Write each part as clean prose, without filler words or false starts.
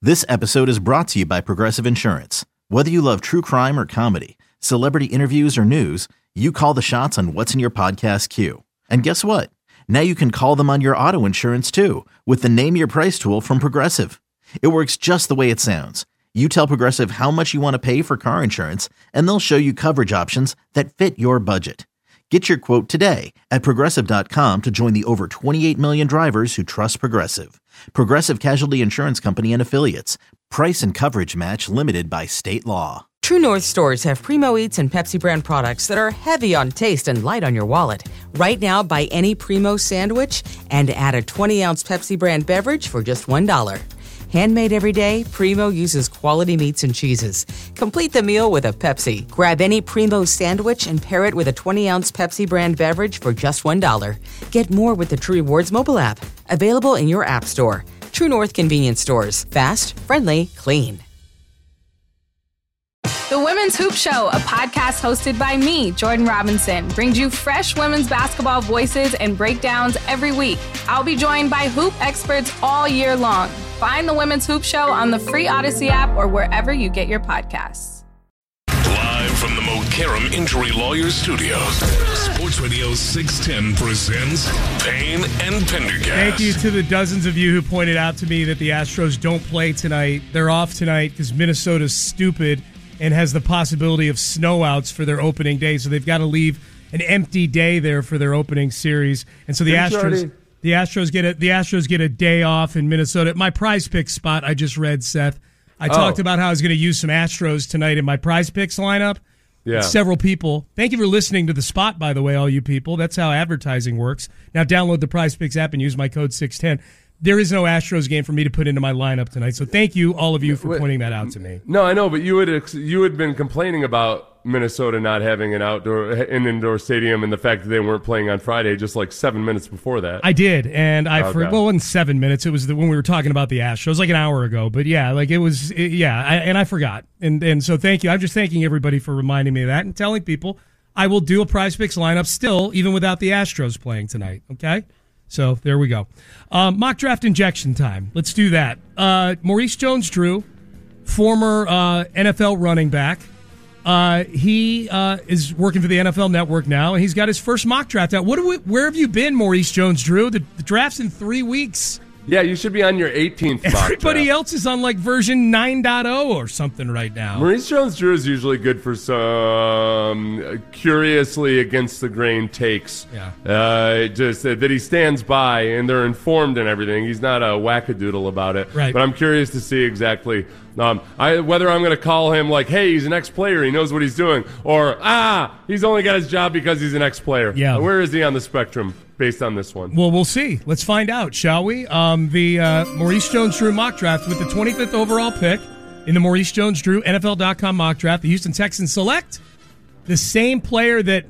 This episode is brought to you by Progressive Insurance. Whether you love true crime or comedy, celebrity interviews or news, you call the shots on what's in your podcast queue. And guess what? Now you can call them on your auto insurance too with the Name Your Price tool from Progressive. It works just the way it sounds. You tell Progressive how much you want to pay for car insurance, and they'll show you coverage options that fit your budget. Get your quote today at Progressive.com to join the over 28 million drivers who trust Progressive. Progressive Casualty Insurance Company and Affiliates. Price and coverage match limited by state law. True North stores have Primo Eats and Pepsi brand products that are heavy on taste and light on your wallet. Right now, buy any Primo sandwich and add a 20-ounce Pepsi brand beverage for just $1. Handmade every day, Primo uses quality meats and cheeses. Complete the meal with a Pepsi. Grab any Primo sandwich and pair it with a 20-ounce Pepsi brand beverage for just $1. Get more with the True Rewards mobile app. Available in your app store. True North convenience stores. Fast, friendly, clean. The Women's Hoop Show, a podcast hosted by me, Jordan Robinson, brings you fresh women's basketball voices and breakdowns every week. I'll be joined by hoop experts all year long. Find the Women's Hoop Show on the free Odyssey app or wherever you get your podcasts. Live from the Mokaram Injury Lawyers Studios, Sports Radio 610 presents Payne and Pendergast. Thank you to the dozens of you who pointed out to me that the Astros don't play tonight. They're off tonight because Minnesota's stupid and has the possibility of snowouts for their opening day, so they've got to leave an empty day there for their opening series. And so the Astros get a day off in Minnesota. My Prize Picks spot I just read, Seth. I talked about how I was going to use some Astros tonight in my Prize Picks lineup. Yeah. Several people. Thank you for listening to the spot, by the way, all you people. That's how advertising works. Now download the Prize Picks app and use my code 610. There is no Astros game for me to put into my lineup tonight, so thank you, all of you, for pointing that out to me. No, I know, but you had been complaining about Minnesota not having an indoor stadium and the fact that they weren't playing on Friday just like 7 minutes before that. I did, and well, it wasn't 7 minutes. It was when we were talking about the Astros, like an hour ago. But yeah, like it was, and I forgot. And so thank you. I'm just thanking everybody for reminding me of that and telling people I will do a Prize Picks lineup still, even without the Astros playing tonight, okay? So there we go. Mock draft injection time. Let's do that. Maurice Jones-Drew, former NFL running back. He is working for the NFL Network now, and he's got his first mock draft out. Where have you been, Maurice Jones-Drew? The draft's in 3 weeks. Yeah, you should be on your 18th mock Everybody draft. else is on like version 9.0 or something right now. Maurice Jones-Drew is usually good for some curiously against the grain takes. Yeah. Just that he stands by and they're informed and everything. He's not a wackadoodle about it. Right. But I'm curious to see exactly whether I'm going to call him like, hey, he's an ex-player, he knows what he's doing, or he's only got his job because he's an ex-player. Yeah. Where is he on the spectrum? Based on this one. Well, we'll see. Let's find out, shall we? The Maurice Jones-Drew mock draft with the 25th overall pick in the Maurice Jones-Drew NFL.com mock draft. The Houston Texans select the same player that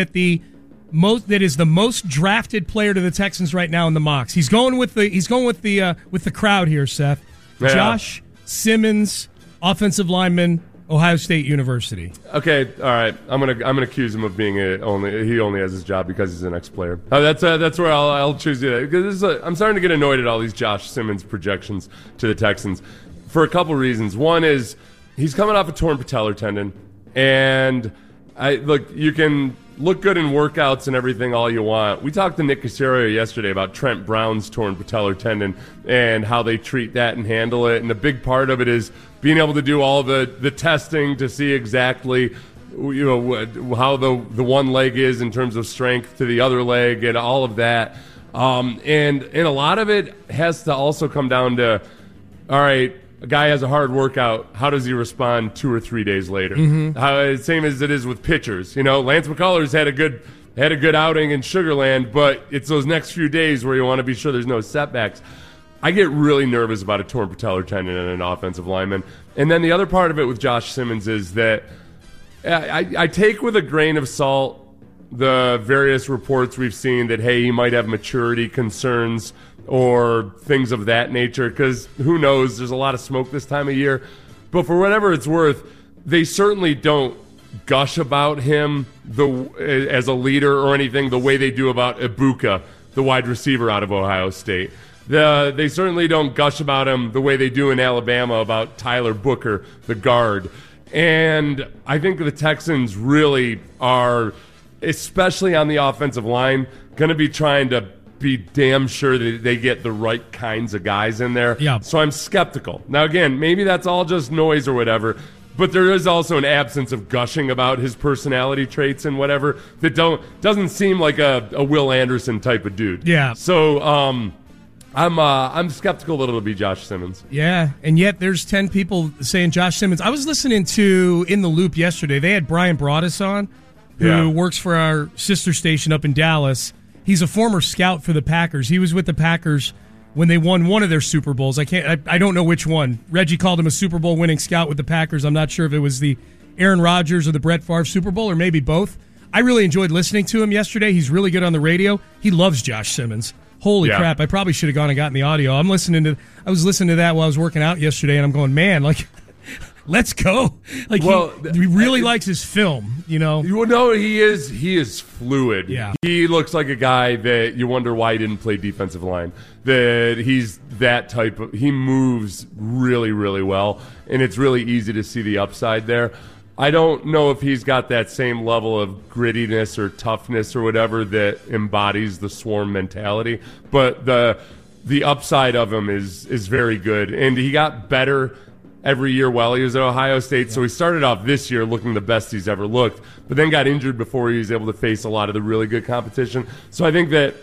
is the most drafted player to the Texans right now in the mocks. He's going with the crowd here, Seth. Yeah. Josh Simmons, offensive lineman, Ohio State University. Okay, all right. I'm gonna accuse him of being he only has his job because he's an ex-player. That's where I'll choose you because I'm starting to get annoyed at all these Josh Simmons projections to the Texans for a couple reasons. One is he's coming off a torn patellar tendon, and you can look good in workouts and everything all you want. We talked to Nick Caserio yesterday about Trent Brown's torn patellar tendon and how they treat that and handle it, and a big part of it is being able to do all the testing to see exactly how the one leg is in terms of strength to the other leg and all of that. And a lot of it has to also come down to, all right, a guy has a hard workout. How does he respond 2 or 3 days later? Mm-hmm. Same as it is with pitchers. Lance McCullers had a good outing in Sugar Land, but it's those next few days where you want to be sure there's no setbacks. I get really nervous about a torn patellar tendon in an offensive lineman. And then the other part of it with Josh Simmons is that I take with a grain of salt the various reports we've seen that, hey, he might have maturity concerns or things of that nature, because who knows, there's a lot of smoke this time of year. But for whatever it's worth, they certainly don't gush about him as a leader or anything the way they do about Ibuka, the wide receiver out of Ohio State. They certainly don't gush about him the way they do in Alabama about Tyler Booker, the guard. And I think the Texans really are, especially on the offensive line, going to be trying to be damn sure that they get the right kinds of guys in there. Yeah. So I'm skeptical. Now, again, maybe that's all just noise or whatever, but there is also an absence of gushing about his personality traits and whatever that doesn't seem like a Will Anderson type of dude. Yeah. So I'm skeptical that it'll be Josh Simmons. Yeah, and yet there's 10 people saying Josh Simmons. I was listening to In the Loop yesterday. They had Brian Broaddus on, who works for our sister station up in Dallas. He's a former scout for the Packers. He was with the Packers when they won one of their Super Bowls. I don't know which one. Reggie called him a Super Bowl winning scout with the Packers. I'm not sure if it was the Aaron Rodgers or the Brett Favre Super Bowl, or maybe both. I really enjoyed listening to him yesterday. He's really good on the radio. He loves Josh Simmons. Holy crap, I probably should have gone and gotten the audio. I was listening to that while I was working out yesterday, and I'm going, man, like, let's go. Like, he really likes his film, you know? Well, no, he is fluid. Yeah. He looks like a guy that you wonder why he didn't play defensive line. That he's that type of, he moves really, really well, and it's really easy to see the upside there. I don't know if he's got that same level of grittiness or toughness or whatever that embodies the Swarm mentality, but the upside of him is very good, and he got better every year while he was at Ohio State. So he started off this year looking the best he's ever looked, but then got injured before he was able to face a lot of the really good competition. So I think that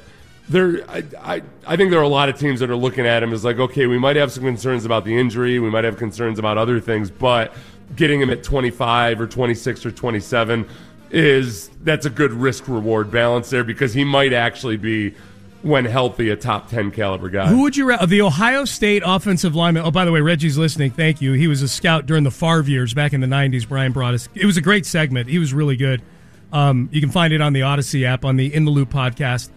I think there are a lot of teams that are looking at him as like, okay, we might have some concerns about the injury, we might have concerns about other things, but getting him at 25 or 26 or 27 that's a good risk-reward balance there, because he might actually be, when healthy, a top 10 caliber guy. Who would you the Ohio State offensive lineman? Oh, by the way, Reggie's listening. Thank you. He was a scout during the Favre years back in the 90s. Brian Broaddus. It was a great segment. He was really good. You can find it on the Odyssey app on the In the Loop podcast.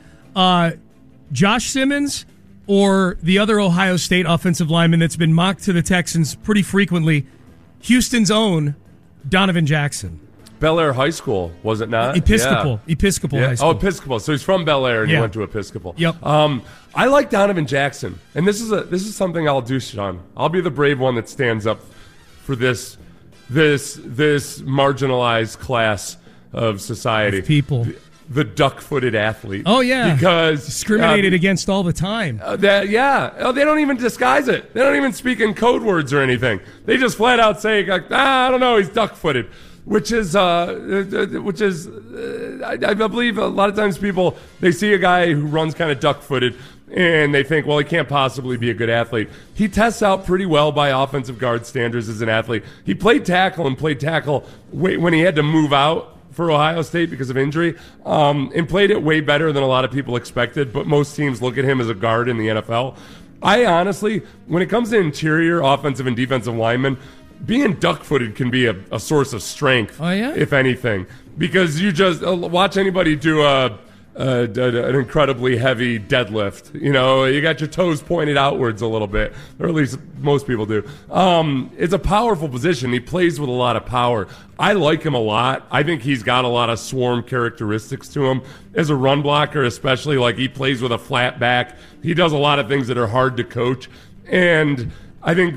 Josh Simmons or the other Ohio State offensive lineman that's been mocked to the Texans pretty frequently, Houston's own Donovan Jackson. Bel Air High School, was it not? Episcopal High School. Oh, Episcopal. So he's from Bel Air and he went to Episcopal. Yep. I like Donovan Jackson, and this is something I'll do, Sean. I'll be the brave one that stands up for this marginalized class of society. Of people. The duck-footed athlete. Oh, yeah. Because discriminated against all the time. They don't even disguise it. They don't even speak in code words or anything. They just flat out say, like, I don't know, he's duck-footed. Which is I believe a lot of times people, they see a guy who runs kind of duck-footed and they think, well, he can't possibly be a good athlete. He tests out pretty well by offensive guard standards as an athlete. He played tackle when he had to move out for Ohio State because of injury, and played it way better than a lot of people expected, but most teams look at him as a guard in the NFL. I honestly, when it comes to interior offensive and defensive linemen, being duck-footed can be a source of strength, if anything, because you just watch anybody do an incredibly heavy deadlift. You know, you got your toes pointed outwards a little bit, or at least most people do. It's a powerful position. He plays with a lot of power. I like him a lot. I think he's got a lot of Swarm characteristics to him. As a run blocker, especially, like, he plays with a flat back. He does a lot of things that are hard to coach. And I think...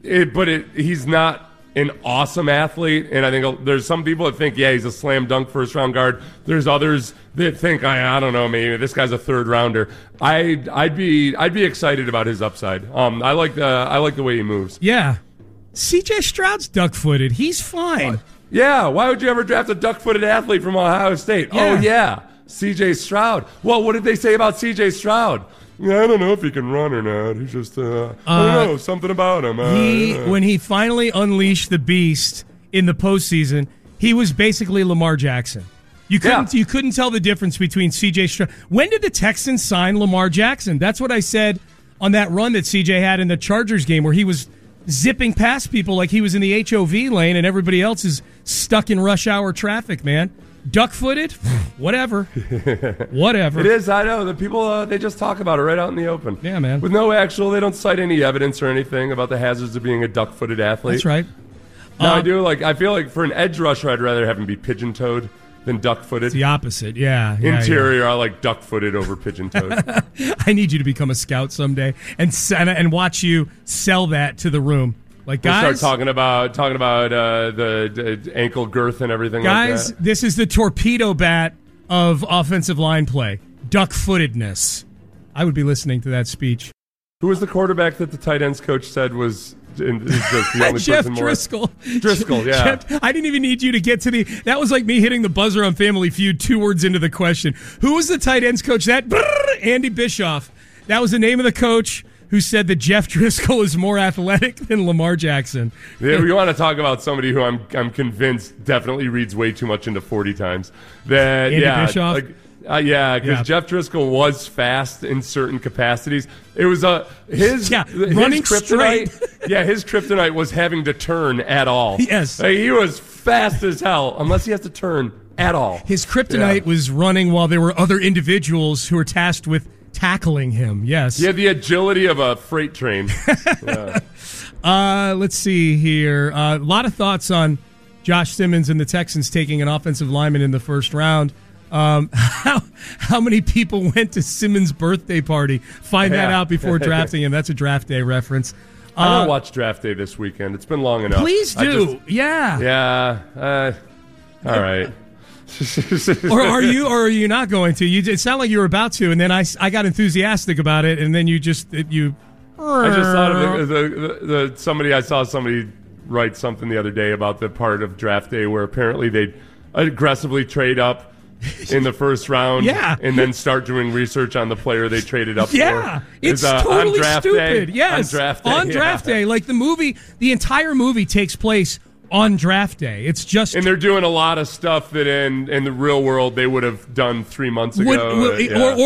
he's not an awesome athlete, and I think there's some people that think, he's a slam dunk first round guard. There's others that think, I don't know, maybe this guy's a third rounder. I'd be excited about his upside. I like the way he moves. Yeah, C.J. Stroud's duck footed. He's fine. Yeah, why would you ever draft a duck footed athlete from Ohio State? Yeah. Oh yeah, C.J. Stroud. Well, what did they say about C.J. Stroud? I don't know if he can run or not. He's just, I don't know, something about him. When he finally unleashed the beast in the postseason, he was basically Lamar Jackson. You couldn't tell the difference between C.J. Stroud. When did the Texans sign Lamar Jackson? That's what I said on that run that C.J. had in the Chargers game, where he was zipping past people like he was in the HOV lane and everybody else is stuck in rush hour traffic, man. Duck-footed? Whatever. Whatever. It is, I know. The people, they just talk about it right out in the open. Yeah, man. With no they don't cite any evidence or anything about the hazards of being a duck-footed athlete. That's right. Now, I feel like for an edge rusher, I'd rather have him be pigeon-toed than duck-footed. It's the opposite, yeah. Interior, I like duck-footed over pigeon-toed. I need you to become a scout someday and watch you sell that to the room. Like, guys, we'll start talking about the ankle girth and everything guys, like that. This is the torpedo bat of offensive line play. Duck-footedness. I would be listening to that speech. Who was the quarterback that the tight ends coach said was the only Jeff person Driscoll. Driscoll, yeah. Jeff, I didn't even need you to get to the... That was like me hitting the buzzer on Family Feud 2 words into the question. Who was the tight ends coach? Andy Bischoff. That was the name of the coach who said that Jeff Driscoll is more athletic than Lamar Jackson. Yeah, we want to talk about somebody who I'm convinced definitely reads way too much into 40 times. Andy Bischoff? Because Jeff Driscoll was fast in certain capacities. It was his kryptonite. His kryptonite was having to turn at all. Yes, he was fast as hell unless he has to turn at all. His kryptonite was running while there were other individuals who were tasked with tackling him. Yes, he had the agility of a freight train. Let's see here. A lot of thoughts on Josh Simmons and the Texans taking an offensive lineman in the first round. How many people went to Simmons' birthday party? Find that out before drafting him. That's a draft day reference. I don't watch draft day this weekend. It's been long enough. Please do. Yeah. All right. or are you not going to? It sounded like you were about to, and then I got enthusiastic about it, and then I just thought of I saw somebody write something the other day about the part of draft day where apparently they aggressively trade up in the first round, and then start doing research on the player they traded up for. Yeah, it's totally stupid. Yes, on draft day. Like the entire movie takes place on draft day. It's just, and they're doing a lot of stuff that in the real world they would have done 3 months ago,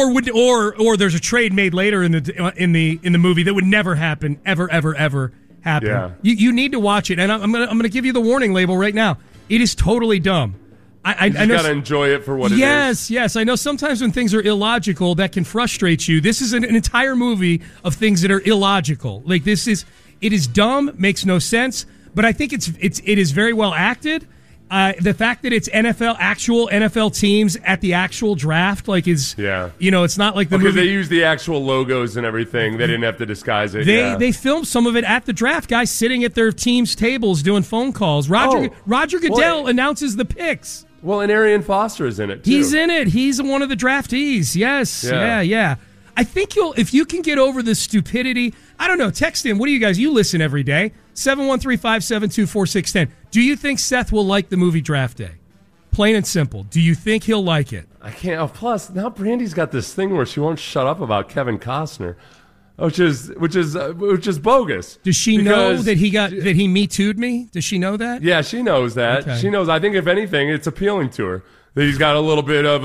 or there's a trade made later in the movie that would never happen, ever happen. Yeah. You need to watch it, and I'm gonna give you the warning label right now. It is totally dumb. I know, got to enjoy it for what it is. Yes. I know sometimes when things are illogical, that can frustrate you. This is an entire movie of things that are illogical. Like it is dumb, makes no sense, but I think it is very well acted. The fact that it's actual NFL teams at the actual draft, it's not like the movie. Because they use the actual logos and everything. They didn't have to disguise it. They filmed some of it at the draft. Guys sitting at their team's tables doing phone calls. Roger Goodell announces the picks. Well, and Arian Foster is in it, too. He's in it. He's one of the draftees. Yes. Yeah. I think if you can get over the stupidity, I don't know, text in. What do you guys, you listen every day. 713-572-4610. Do you think Seth will like the movie Draft Day? Plain and simple. Do you think he'll like it? I can't. Oh, plus, now Brandy's got this thing where she won't shut up about Kevin Costner. Which is bogus. Does she know that he Me Too'd me? Does she know that? Yeah, she knows that. Okay. She knows. I think if anything, it's appealing to her that he's got a little bit of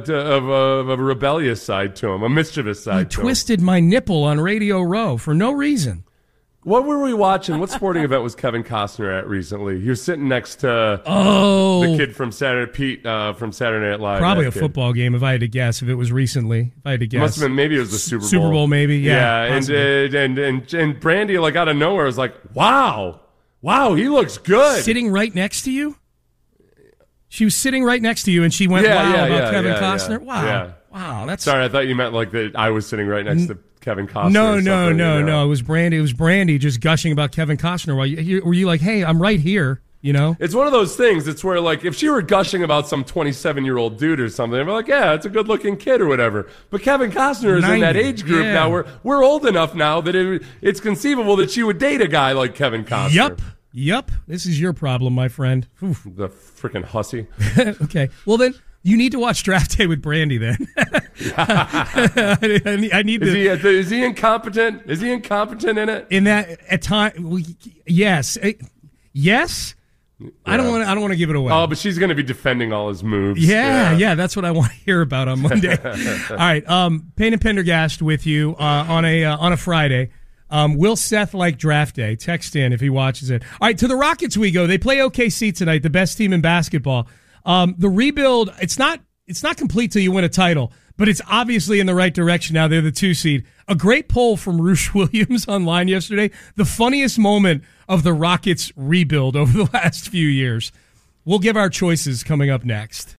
a rebellious side to him, a mischievous side. He twisted my nipple on Radio Row for no reason. What were we watching? What sporting event was Kevin Costner at recently? He was sitting next to the kid from Saturday Night Live. Probably a football game, if I had to guess. If it was recently, if I had to guess, must have been. Maybe it was the Super Bowl. Super Bowl, maybe. Yeah. And Brandy, like out of nowhere, was like, "Wow, he looks good." Sitting right next to you. She was sitting right next to you, and she went, about Kevin Costner. Yeah. Wow. That's sorry. I thought you meant like that. I was sitting right next to Kevin Costner. No. It was Brandy just gushing about Kevin Costner. Were you like, hey, I'm right here, you know? It's one of those things. It's where, like, if she were gushing about some 27-year-old dude or something, I'd be like, yeah, it's a good-looking kid or whatever. But Kevin Costner is in that age group now. We're old enough now that it's conceivable that she would date a guy like Kevin Costner. Yup. This is your problem, my friend. Oof. The freaking hussy. Okay. Well, then, you need to watch Draft Day with Brandy then. I need Is he incompetent? Is he incompetent in it? In that at time, yes. Yes. Yeah. I don't want to give it away. Oh, but she's going to be defending all his moves. Yeah, that's what I want to hear about on Monday. All right, Payne and Pendergast with you on a Friday. Will Seth like Draft Day? Text in if he watches it. All right, to the Rockets we go. They play OKC tonight, the best team in basketball. The rebuild, it's not complete till you win a title, but it's obviously in the right direction now. They're the 2 seed. A great poll from Roosh Williams online yesterday. The funniest moment of the Rockets rebuild over the last few years. We'll give our choices coming up next.